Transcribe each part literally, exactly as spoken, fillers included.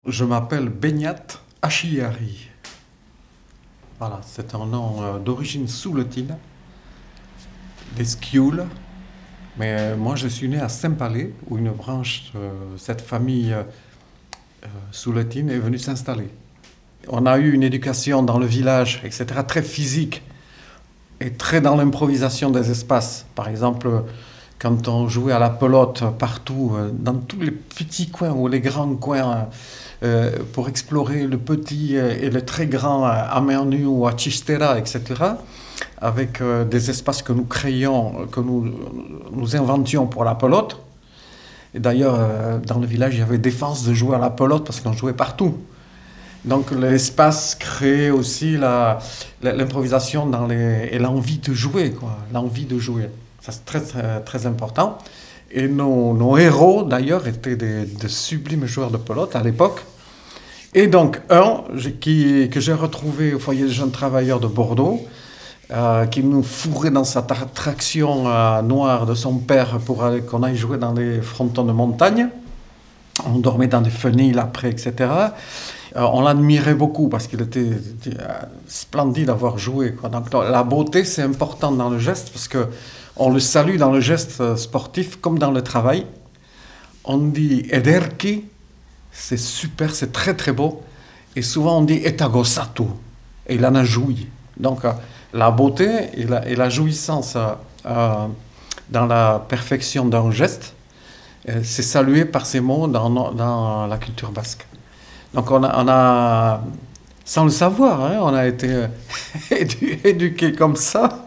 Je m'appelle Beñat Achiari. Voilà, c'est un nom euh, d'origine souletine, d'Esquioul. Mais euh, moi, je suis né à Saint-Palais, où une branche de cette famille euh, souletine est venue s'installer. On a eu une éducation dans le village, et cetera, très physique et très dans l'improvisation des espaces. Par exemple, quand on jouait à la pelote partout, euh, dans tous les petits coins ou les grands coins, euh, pour explorer le petit et le très grand à Mernu ou à Chistera, et cetera, avec euh, des espaces que nous créions, que nous, nous inventions pour la pelote. Et d'ailleurs, euh, dans le village, il y avait défense de jouer à la pelote parce qu'on jouait partout. Donc l'espace crée aussi la, la, l'improvisation dans les, et l'envie de jouer, quoi, l'envie de jouer. Ça, c'est très, très, très important. Et nos, nos héros, d'ailleurs, étaient des, de sublimes joueurs de pelote à l'époque. Et donc, un qui, que j'ai retrouvé au foyer des jeunes travailleurs de Bordeaux, euh, qui nous fourrait dans cette attraction euh, noire de son père pour aller, qu'on aille jouer dans les frontons de montagne. On dormait dans des fenils après, et cetera. Euh, on l'admirait beaucoup parce qu'il était, était euh, splendide d'avoir joué, quoi. Donc, la beauté, c'est important dans le geste parce que on le salue dans le geste sportif comme dans le travail. On dit ederki, c'est super, c'est très très beau. Et souvent on dit etagosato, et il en a joui. Donc euh, la beauté et la, et la jouissance euh, euh, dans la perfection d'un geste, euh, c'est salué par ces mots dans, dans la culture basque. Donc on a, on a sans le savoir, hein, on a été édu- éduqués comme ça.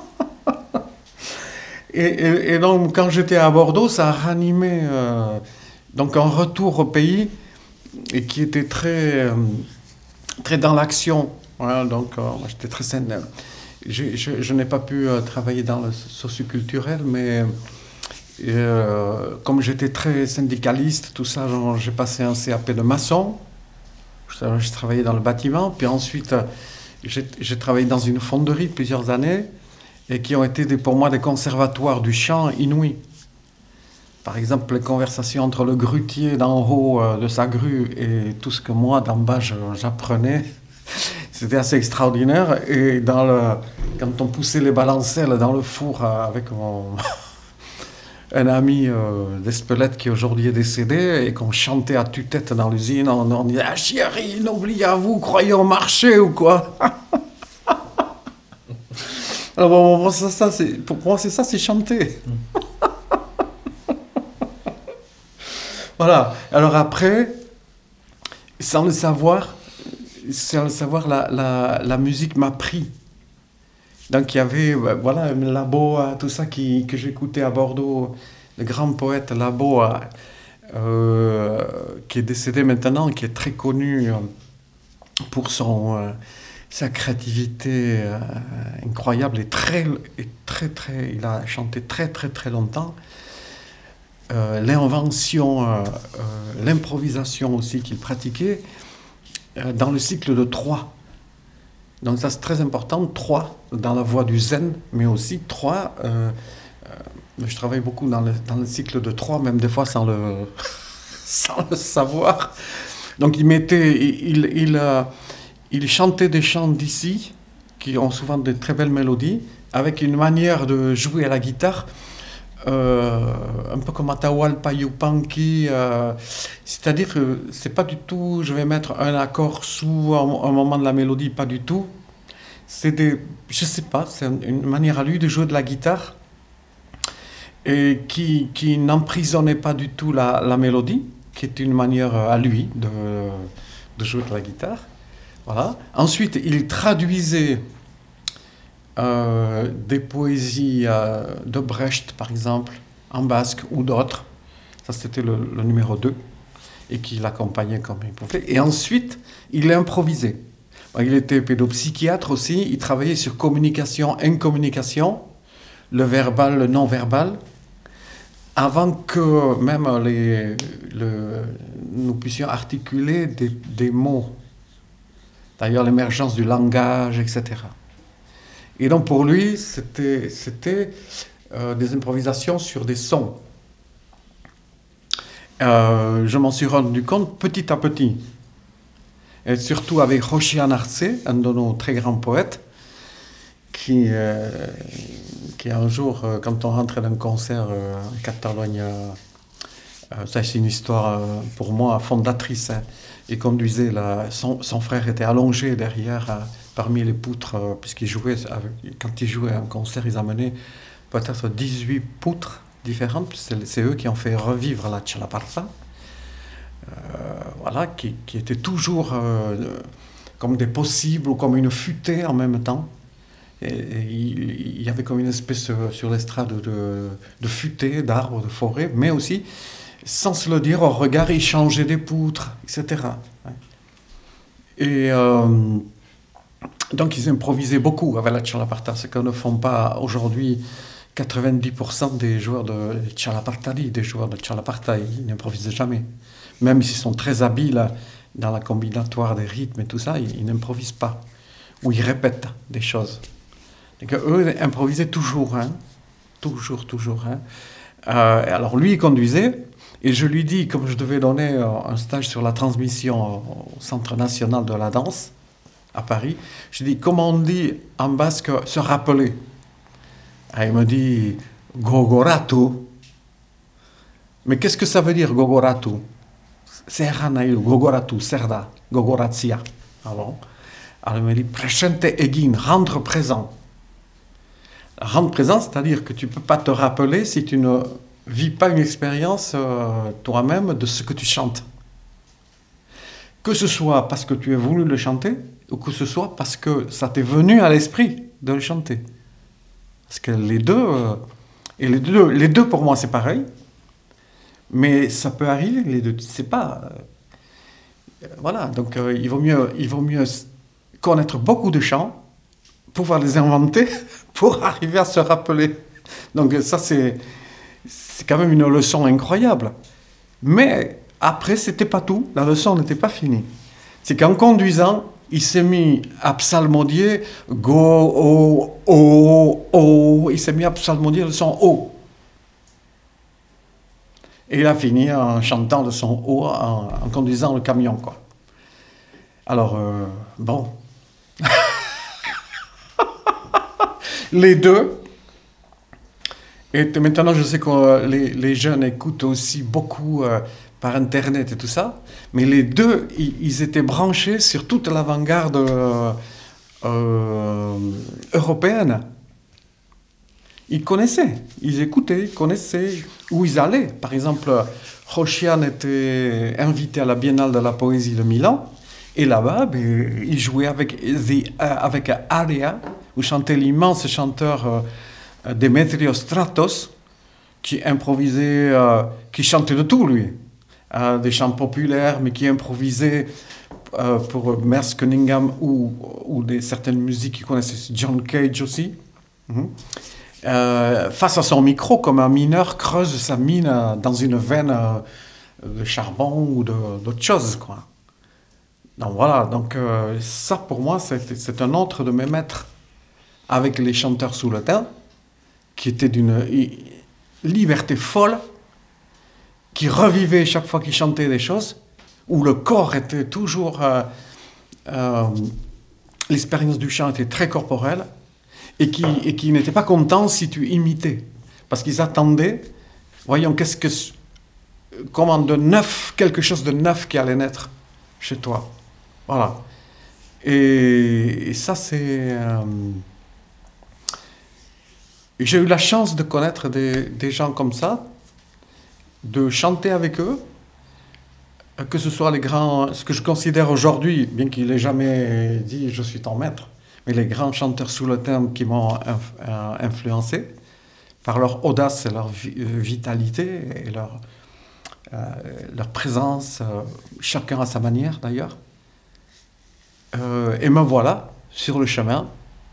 Et, et- et donc, quand j'étais à Bordeaux, ça a ranimé euh, donc un retour au pays et qui était très, euh, très dans l'action. Voilà, donc, euh, moi, j'étais très saine. Je, je- je n'ai pas pu euh, travailler dans le socioculturel, mais euh, comme j'étais très syndicaliste, tout ça, genre, j'ai passé un C A P de maçon. Je- J'ai travaillé dans le bâtiment, puis ensuite, euh, j'ai j'ai travaillé dans une fonderie plusieurs années et qui ont été des- pour moi des conservatoires du chant inouïs. Par exemple, les conversations entre le grutier d'en haut euh, de sa grue et tout ce que moi d'en bas je- j'apprenais, c'était assez extraordinaire. Et dans le, quand on poussait les balancelles dans le four euh, avec mon, un ami euh, d'Espelette qui aujourd'hui est décédé et qu'on chantait à tue-tête dans l'usine, on, on disait ah chérie, n'oubliez à vous, croyez au marché ou quoi. Alors bon, bon, ça, ça, c'est, pour moi c'est ça, c'est chanter. Voilà. Alors après, sans le savoir, sans le savoir, la, la, la musique m'a pris. Donc il y avait, euh, voilà, Labo, euh, tout ça qui, que j'écoutais à Bordeaux, le grand poète Labo, euh, euh, qui est décédé maintenant, qui est très connu euh, pour son, euh, sa créativité euh, incroyable et très, et très, très, il a chanté très, très, très longtemps. Euh, l'invention, euh, euh, l'improvisation aussi qu'il pratiquait euh, dans le cycle de trois. Donc ça c'est très important, trois dans la voie du zen, mais aussi trois, euh, euh, je travaille beaucoup dans le, dans le cycle de trois, même des fois sans le, sans le savoir. Donc il mettait, il, il, il, euh, il chantait des chants d'ici, qui ont souvent de très belles mélodies, avec une manière de jouer à la guitare euh, un peu comme Atahualpa Yupanqui, euh, c'est-à-dire que c'est pas du tout, je vais mettre un accord sous un, un moment de la mélodie, pas du tout. C'est des, je sais pas, c'est une manière à lui de jouer de la guitare et qui, qui n'emprisonnait pas du tout la, la mélodie, qui est une manière à lui de, de jouer de la guitare. Voilà. Ensuite, il traduisait euh, des poésies euh, de Brecht, par exemple, en basque ou d'autres. Ça, c'était le, le numéro deux et qui l'accompagnait comme il pouvait. Et ensuite, il improvisait. Il était pédopsychiatre aussi, il travaillait sur communication, incommunication, le verbal, le non-verbal, avant que même les, le, nous puissions articuler des, des mots. D'ailleurs, l'émergence du langage, et cetera. Et donc pour lui, c'était, c'était euh, des improvisations sur des sons. Euh, je m'en suis rendu compte petit à petit. Et surtout avec Josiane Arce, un de nos très grands poètes, qui, euh, qui un jour, euh, quand on rentrait d'un concert euh, à Catalogne, euh, ça c'est une histoire euh, pour moi fondatrice, hein. Il conduisait, la, son, son frère était allongé derrière, euh, parmi les poutres, euh, puisqu'il jouait, avec, quand il jouait un concert, ils amenaient peut-être dix-huit poutres différentes, c'est, c'est eux qui ont fait revivre la Tchalaparta. Euh, voilà, qui, qui étaient toujours euh, comme des possibles ou comme une futaie en même temps. Et, et il, il y avait comme une espèce euh, sur l'estrade de, de futaie, d'arbres, de forêt, mais aussi, sans se le dire, au regard, il changeait des poutres, et cetera. Et euh, donc ils improvisaient beaucoup avec la Tchalaparta, ce que ne font pas aujourd'hui quatre-vingt-dix pour cent des joueurs de Tchalapartali, des joueurs de Tchalaparta, ils n'improvisent jamais. Même s'ils sont très habiles dans la combinatoire des rythmes et tout ça, ils, ils n'improvisent pas. Ou ils répètent des choses. Donc eux improvisaient toujours, hein. Toujours, toujours. Hein. Euh, alors lui, il conduisait, et je lui dis, comme je devais donner euh, un stage sur la transmission au Centre national de la danse, à Paris, je dis, comment on dit en basque se rappeler? Et il me dit, gogoratu. Mais qu'est-ce que ça veut dire, gogoratu? Serra nail, gogoratu, serda, gogoratia. Alors, alors il me dit, presente egin, rendre présent. Rendre présent, c'est-à-dire que tu ne peux pas te rappeler si tu ne vis pas une expérience euh, toi-même de ce que tu chantes. Que ce soit parce que tu as voulu le chanter, ou que ce soit parce que ça t'est venu à l'esprit de le chanter. Parce que les deux, euh, et les deux, les deux pour moi c'est pareil, mais ça peut arriver, les deux, tu ne sais pas. Euh, voilà, donc euh, il vaut mieux, il vaut mieux connaître beaucoup de chants, pouvoir les inventer, pour arriver à se rappeler. Donc ça c'est, c'est quand même une leçon incroyable. Mais après, c'était pas tout, la leçon n'était pas finie. C'est qu'en conduisant, il s'est mis à psalmodier go, o, o, o. Il s'est mis à psalmodier le son O. Et il a fini en chantant le son O, en, en conduisant le camion, quoi. Alors, euh, bon. Les deux. Et maintenant, je sais que les, les jeunes écoutent aussi beaucoup euh, par Internet et tout ça. Mais les deux, ils, ils étaient branchés sur toute l'avant-garde euh, euh, européenne. Ils connaissaient, ils écoutaient, ils connaissaient où ils allaient. Par exemple, Josiane était invité à la Biennale de la Poésie de Milan. Et là-bas, ben, il jouait avec, the, euh, avec Aria, où chantait l'immense chanteur euh, Demetrios Stratos, qui improvisait, euh, qui chantait de tout, lui. Euh, des chants populaires, mais qui improvisait euh, pour Merce Cunningham ou, ou des, certaines musiques qu'il connaissait, John Cage aussi. Mm-hmm. Euh, face à son micro, comme un mineur creuse sa mine euh, dans une veine euh, de charbon ou de, d'autre chose, quoi. Donc voilà, donc euh, ça pour moi, c'est, c'est un autre de mes maîtres avec les chanteurs sous le teint, qui était d'une i- liberté folle, qui revivait chaque fois qu'il chantait des choses, où le corps était toujours... Euh, euh, l'expérience du chant était très corporelle, et qui, et qui n'était pas content si tu imitais. Parce qu'ils attendaient, voyons, qu'est-ce que, comment de neuf, quelque chose de neuf qui allait naître chez toi. Voilà. Et, et ça, c'est... Euh, j'ai eu la chance de connaître des, des gens comme ça, de chanter avec eux, que ce soit les grands, ce que je considère aujourd'hui, bien qu'il n'ait jamais dit « je suis ton maître », mais les grands chanteurs sous le thème qui m'ont inf- euh, influencé par leur audace et leur vi- vitalité et leur, euh, leur présence, euh, chacun à sa manière d'ailleurs. Euh, et me voilà sur le chemin,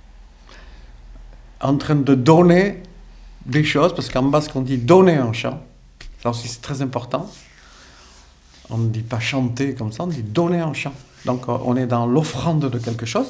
en train de donner des choses, parce qu'en basque on dit donner un chant, ça aussi c'est très important. On ne dit pas chanter comme ça, on dit donner un chant. Donc on est dans l'offrande de quelque chose.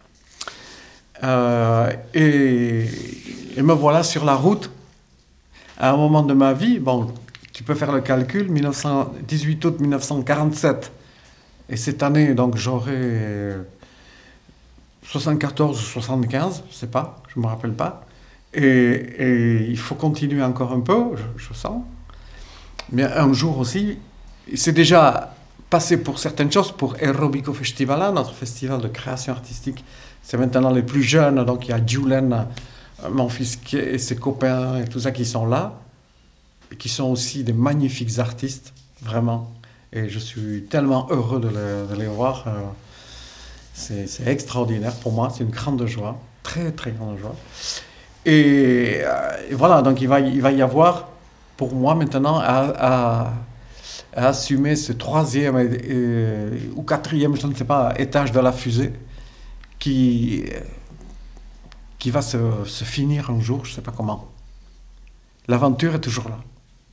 Euh, et, et me voilà sur la route à un moment de ma vie, bon, tu peux faire le calcul, mille neuf cents dix-huit août mille neuf cent quarante-sept. Et cette année, donc, j'aurai soixante-quatorze ou soixante-quinze, je ne sais pas, je ne me rappelle pas. Et, et il faut continuer encore un peu, je, je sens. Mais un jour aussi, c'est déjà passé pour certaines choses, pour Aerobico Festivala, notre festival de création artistique. C'est maintenant les plus jeunes, donc il y a Julen, mon fils et ses copains et tout ça qui sont là, et qui sont aussi des magnifiques artistes, vraiment. Et je suis tellement heureux de les, de les voir. C'est, c'est extraordinaire pour moi, c'est une grande joie, très très grande joie. Et, euh, et voilà, donc il va, il va y avoir pour moi maintenant à, à, à assumer ce troisième et, et, ou quatrième, je ne sais pas, étage de la fusée qui, qui va se, se finir un jour, je ne sais pas comment. L'aventure est toujours là.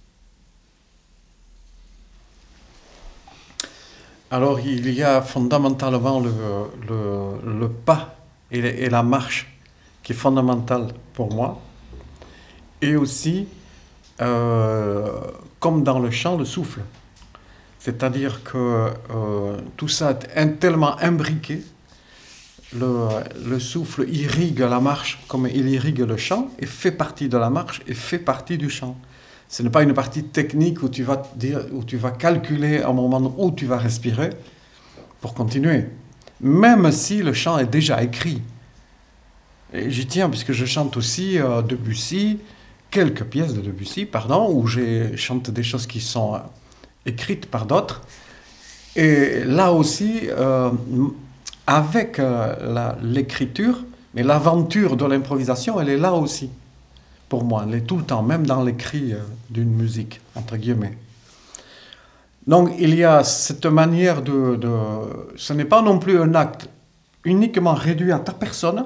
Alors il y a fondamentalement le, le, le pas et, et la marche qui est fondamentale pour moi. Et aussi, euh, comme dans le chant, le souffle. C'est-à-dire que euh, tout ça est tellement imbriqué, le, le souffle irrigue la marche comme il irrigue le chant, et fait partie de la marche et fait partie du chant. Ce n'est pas une partie technique où tu vas dire, où tu vas calculer un moment où tu vas respirer pour continuer. Même si le chant est déjà écrit. Et j'y tiens puisque je chante aussi euh, Debussy, quelques pièces de Debussy, pardon, où je chante des choses qui sont euh, écrites par d'autres. Et là aussi, euh, avec euh, la, l'écriture, mais l'aventure de l'improvisation, elle est là aussi. Pour moi, elle est tout le temps, même dans l'écrit euh, d'une musique, entre guillemets. Donc, il y a cette manière de... de ce n'est pas non plus un acte uniquement réduit à ta personne,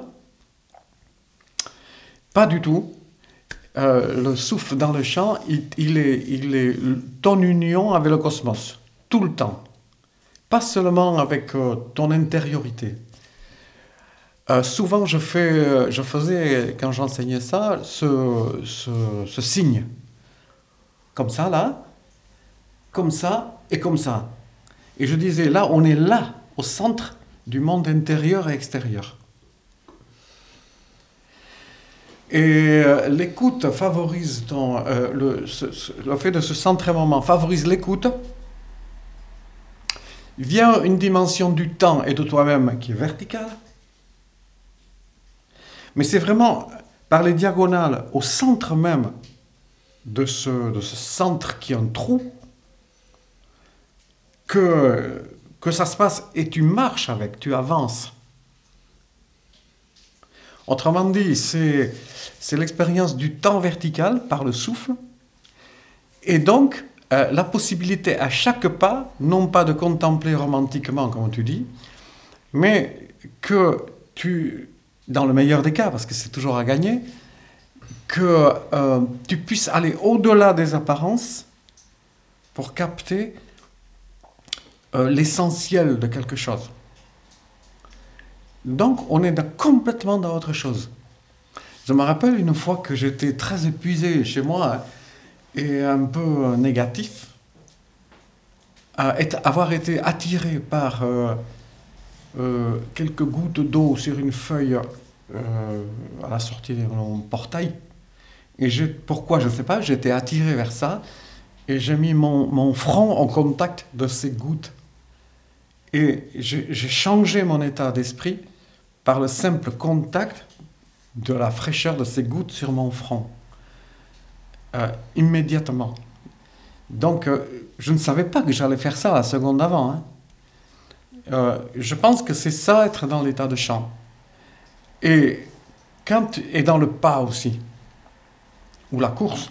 pas du tout. Euh, le souffle dans le chant, il, il, est, il est ton union avec le cosmos, tout le temps. Pas seulement avec euh, ton intériorité. Euh, souvent, je, fais, je faisais, quand j'enseignais ça, ce, ce, ce signe. Comme ça, là, comme ça et comme ça. Et je disais, là, on est là, au centre du monde intérieur et extérieur. Et euh, l'écoute favorise ton, euh, le, ce, ce, le fait de se centrer un moment favorise l'écoute. Vient une dimension du temps et de toi-même qui est verticale. Mais c'est vraiment par les diagonales, au centre même de ce, de ce centre qui est un trou, que, que ça se passe et tu marches avec, tu avances. Autrement dit, c'est, c'est l'expérience du temps vertical par le souffle, et donc euh, la possibilité à chaque pas, non pas de contempler romantiquement, comme tu dis, mais que tu, dans le meilleur des cas, parce que c'est toujours à gagner, que euh, tu puisses aller au-delà des apparences pour capter euh, l'essentiel de quelque chose. Donc, on est dans, complètement dans autre chose. Je me rappelle une fois que j'étais très épuisé chez moi et un peu négatif, à être, avoir été attiré par euh, euh, quelques gouttes d'eau sur une feuille euh, à la sortie de mon portail. Et j'ai, pourquoi, je ne sais pas, j'ai été attiré vers ça et j'ai mis mon, mon front en contact de ces gouttes. Et j'ai, j'ai changé mon état d'esprit par le simple contact de la fraîcheur de ces gouttes sur mon front. Euh, immédiatement. Donc, euh, je ne savais pas que j'allais faire ça la seconde avant. Hein. Euh, je pense que c'est ça, être dans l'état de chant. Et, quand, et dans le pas aussi, ou la course,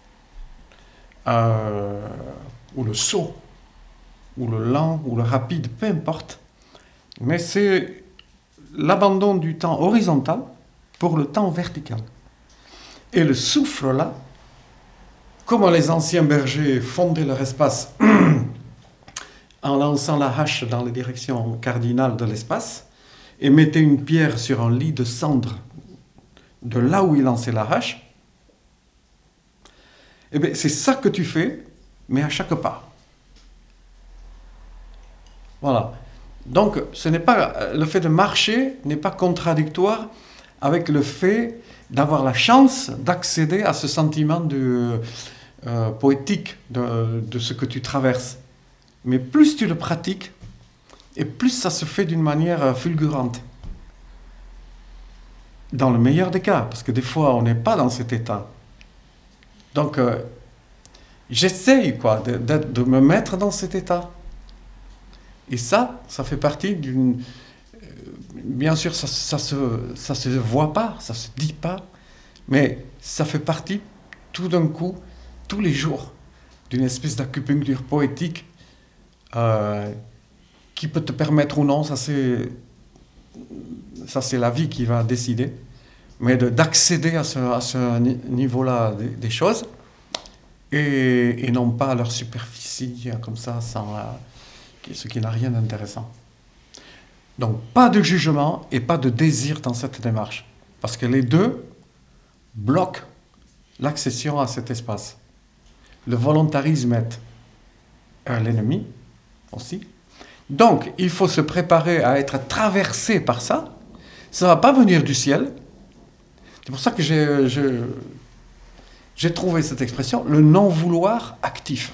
euh, ou le saut, ou le lent, ou le rapide, peu importe. Mais c'est l'abandon du temps horizontal pour le temps vertical. Et le souffle là, comme les anciens bergers fondaient leur espace en lançant la hache dans les directions cardinales de l'espace et mettaient une pierre sur un lit de cendres de là où ils lançaient la hache, eh bien, c'est ça que tu fais mais à chaque pas. Voilà. Donc, ce n'est pas, le fait de marcher n'est pas contradictoire avec le fait d'avoir la chance d'accéder à ce sentiment de, euh, poétique de, de ce que tu traverses. Mais plus tu le pratiques, et plus ça se fait d'une manière fulgurante. Dans le meilleur des cas, parce que des fois, on n'est pas dans cet état. Donc, euh, j'essaye quoi, de, de, de me mettre dans cet état. Et ça, ça fait partie d'une... euh, Bien sûr, ça, ça se, ça se voit pas, ça se dit pas, mais ça fait partie, tout d'un coup, tous les jours, d'une espèce d'acupuncture poétique euh, qui peut te permettre ou non, ça c'est, ça c'est la vie qui va décider, mais de, d'accéder à ce, à ce niveau-là des, des choses, et, et non pas à leur superficie, comme ça, sans, euh, ce qui n'a rien d'intéressant. Donc, pas de jugement et pas de désir dans cette démarche. Parce que les deux bloquent l'accession à cet espace. Le volontarisme est euh, l'ennemi aussi. Donc, il faut se préparer à être traversé par ça. Ça ne va pas venir du ciel. C'est pour ça que j'ai, je, j'ai trouvé cette expression, le non-vouloir actif.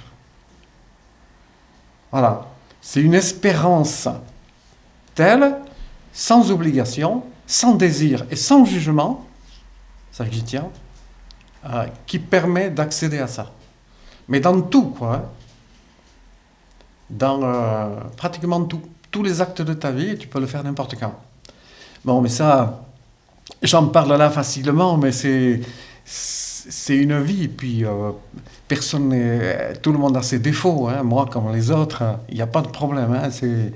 Voilà. C'est une espérance telle, sans obligation, sans désir et sans jugement, ça j'y tiens, euh, qui permet d'accéder à ça. Mais dans tout, quoi. Hein. Dans euh, pratiquement tout. Tous les actes de ta vie, tu peux le faire n'importe quand. Bon, mais ça, j'en parle là facilement, mais c'est, c'est une vie, puis euh, personne n'est, tout le monde a ses défauts, hein, moi comme les autres, il n'y a pas de problème, hein, c'est...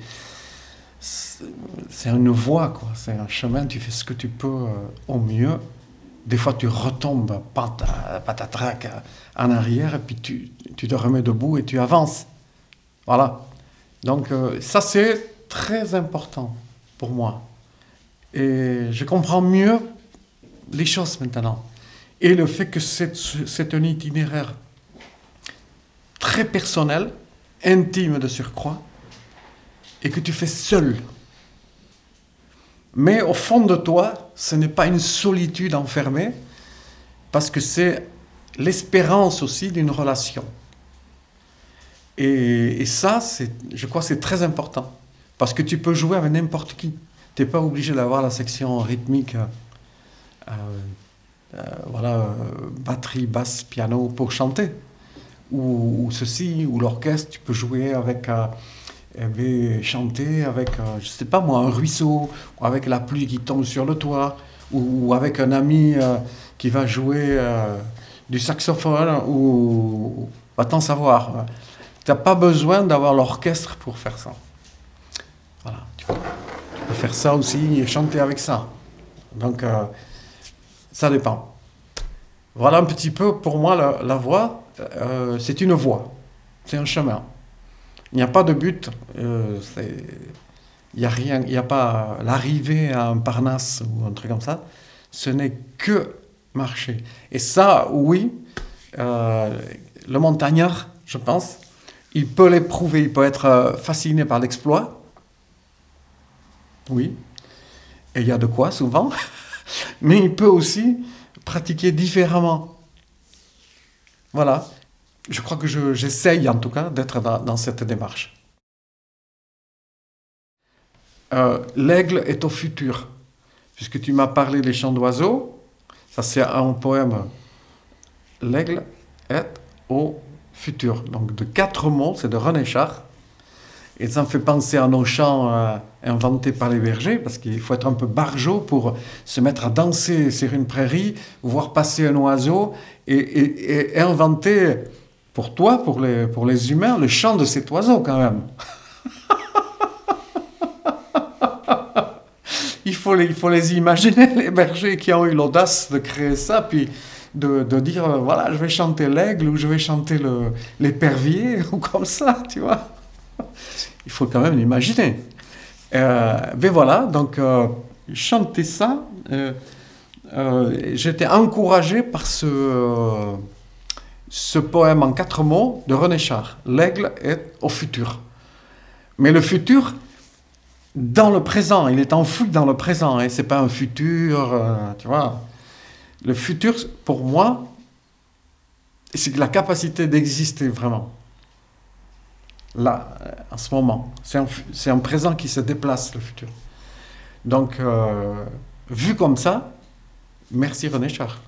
C'est une voie, quoi. C'est un chemin, tu fais ce que tu peux euh, au mieux. Des fois, tu retombes pata, patatrac en arrière, et puis tu, tu te remets debout et tu avances. Voilà. Donc, euh, ça, c'est très important pour moi. Et je comprends mieux les choses maintenant. Et le fait que c'est, c'est un itinéraire très personnel, intime de surcroît, et que tu fais seul. Mais au fond de toi, ce n'est pas une solitude enfermée, parce que c'est l'espérance aussi d'une relation. Et, et ça, c'est, je crois que c'est très important, parce que tu peux jouer avec n'importe qui. Tu n'es pas obligé d'avoir la section rythmique, euh, euh, voilà, euh, batterie, basse, piano pour chanter. Ou, ou ceci, ou l'orchestre, tu peux jouer avec... Euh, et chanter avec, euh, je sais pas moi, un ruisseau, ou avec la pluie qui tombe sur le toit, ou, ou avec un ami euh, qui va jouer euh, du saxophone, ou va t'en savoir. Tu n'as pas besoin d'avoir l'orchestre pour faire ça. Voilà, tu peux, tu peux faire ça aussi et chanter avec ça. Donc, euh, ça dépend. Voilà un petit peu, pour moi, la, la voie, euh, c'est une voie, c'est un chemin. Il n'y a pas de but, euh, c'est, il n'y a rien, il n'y a pas l'arrivée à un Parnasse ou un truc comme ça. Ce n'est que marcher. Et ça, oui, euh, le montagnard, je pense, il peut l'éprouver, il peut être fasciné par l'exploit. Oui. Et il y a de quoi, souvent. Mais il peut aussi pratiquer différemment. Voilà. Je crois que je, j'essaye, en tout cas, d'être dans, dans cette démarche. Euh, l'aigle est au futur. Puisque tu m'as parlé des chants d'oiseaux, ça c'est un poème. L'aigle est au futur. Donc de quatre mots, c'est de René Char. Et ça me fait penser à nos chants euh, inventés par les bergers, parce qu'il faut être un peu barjot pour se mettre à danser sur une prairie, voir passer un oiseau et, et, et inventer... Pour toi, pour les, pour les humains, le chant de cet oiseau, quand même. il, faut les, il faut les imaginer, les bergers qui ont eu l'audace de créer ça, puis de, de dire, euh, voilà, je vais chanter l'aigle, ou je vais chanter le, l'épervier, ou comme ça, tu vois. Il faut quand même l'imaginer. Euh, ben voilà, donc, euh, chanter ça, euh, euh, j'étais encouragé par ce... Euh, ce poème en quatre mots de René Char. L'aigle est au futur. Mais le futur, dans le présent, il est enfoui dans le présent. Et c'est pas un futur, euh, tu vois. Le futur, pour moi, c'est la capacité d'exister vraiment. Là, en ce moment. C'est un, c'est un présent qui se déplace, le futur. Donc, euh, vu comme ça, merci René Char.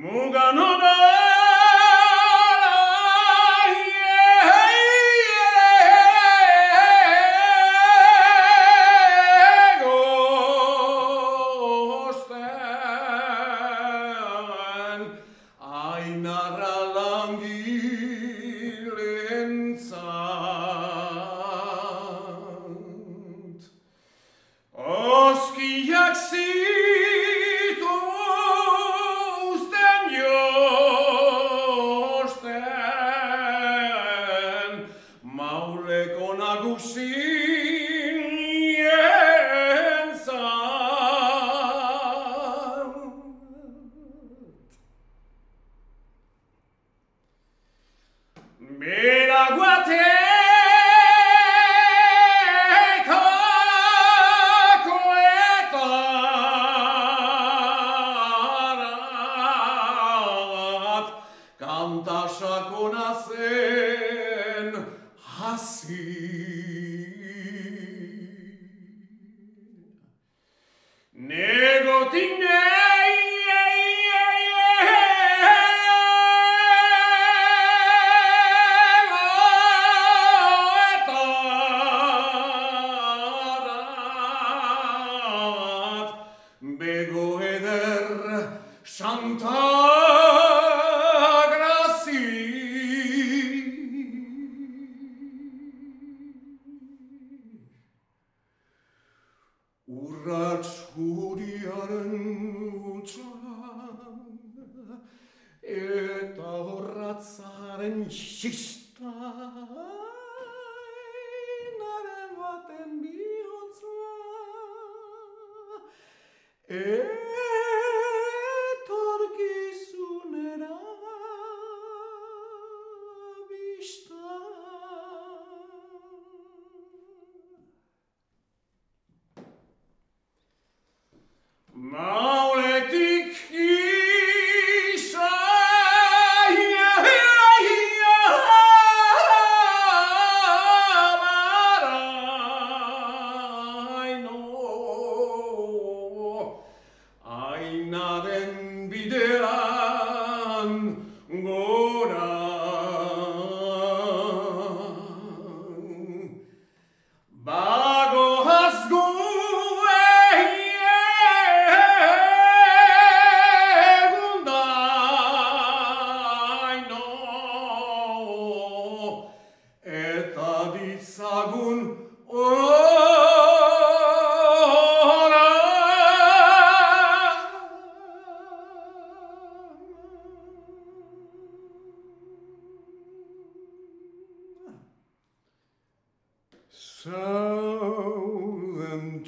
Southern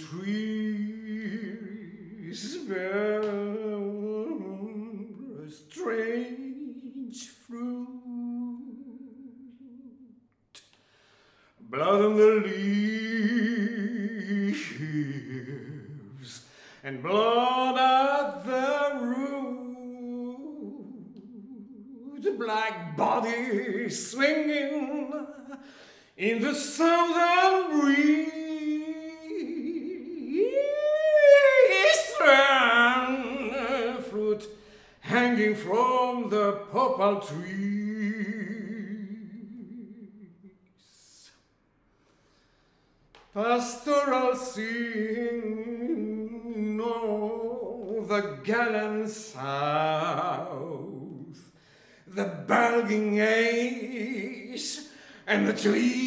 trees bear a strange fruit, blood on the leaves and blood at the root, black bodies swinging in the southern breeze, and fruit hanging from the poplar trees. Pastoral singing, no, the gallant south, the bulging ace, and the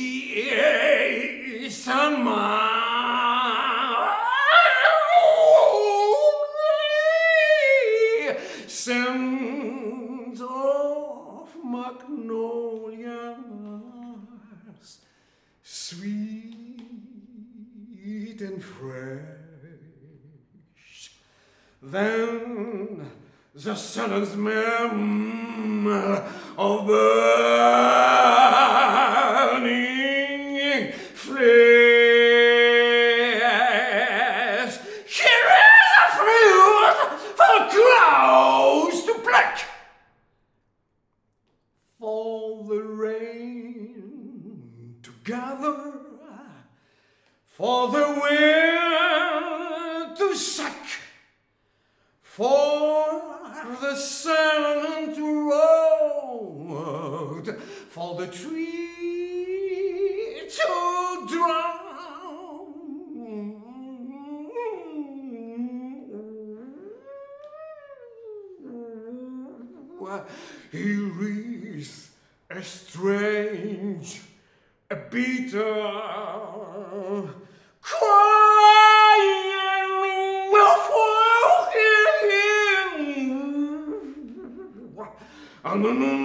trees on my scent of magnolias, sweet and fresh. Then the sullen smell of burning flesh. Here is a fruit for crows to pluck, for the rain to gather, for the wind to suck, for the sun Here is a strange, a bitter crying for him. And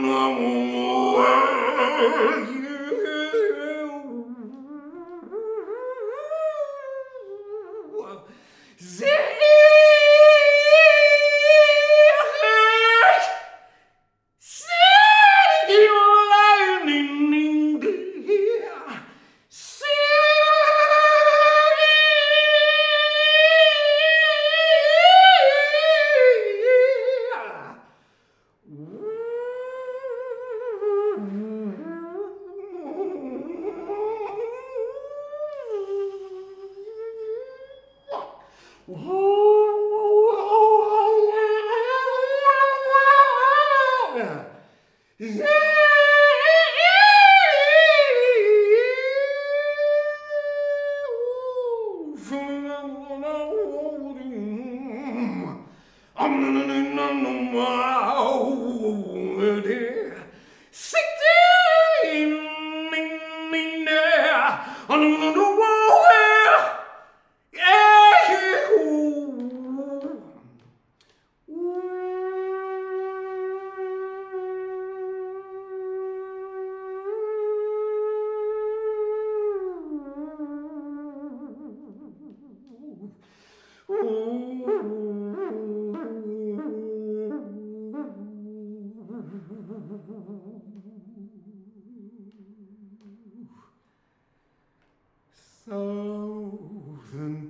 southern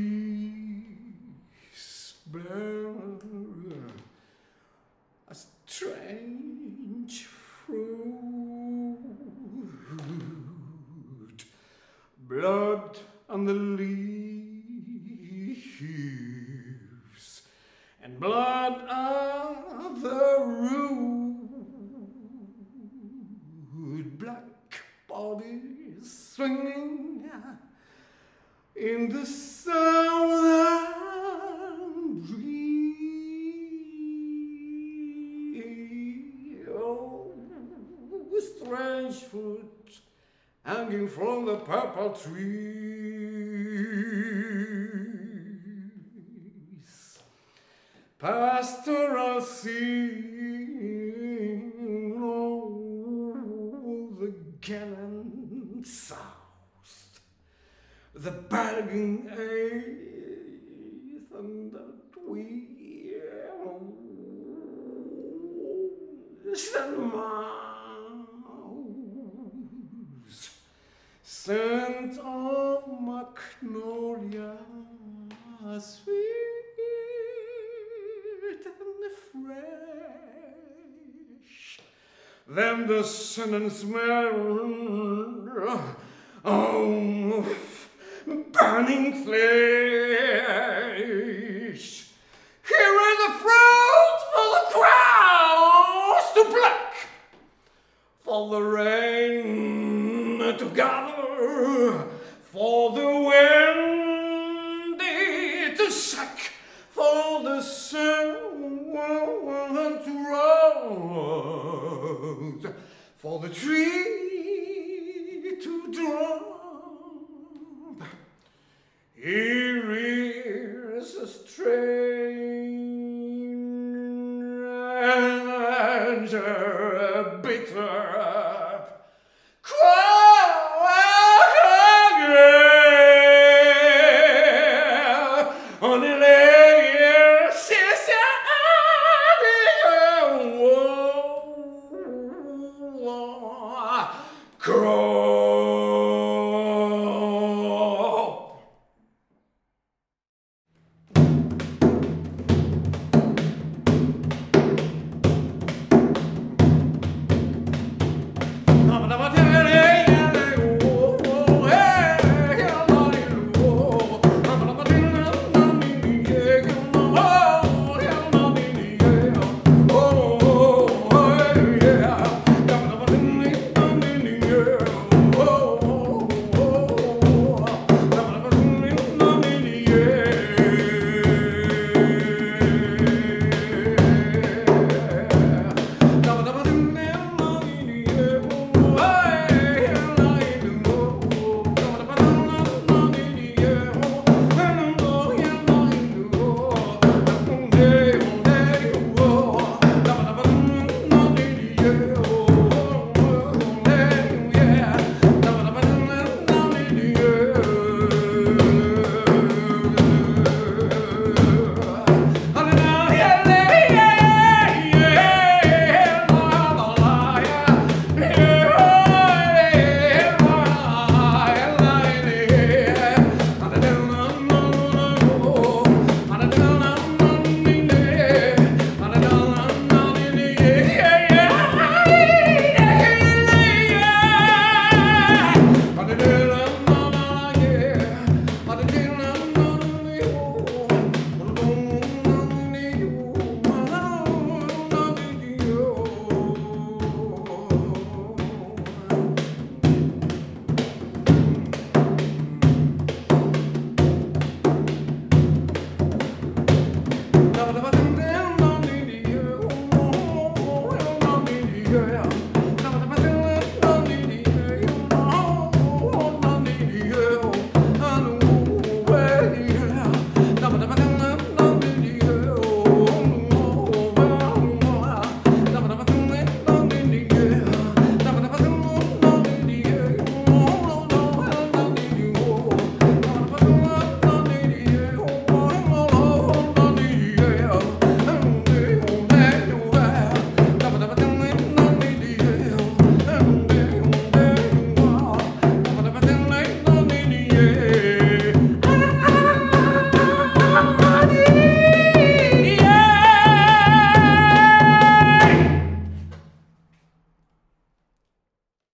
trees bear a strange fruit, blood on the leaves and blood on the root, black bodies swinging in the southern breeze. Oh, strange fruit hanging from the purple trees. Pastoral scene, oh, the gallant south, the bargaining eighth and the tweeds and mouse, scent of magnolia, sweet and fresh, then the scent and smell, oh, burning flesh. Here is the fruit for the crows to pluck, for the rain to gather, for the wind to suck, for the sun to rose, for the tree to drop. Here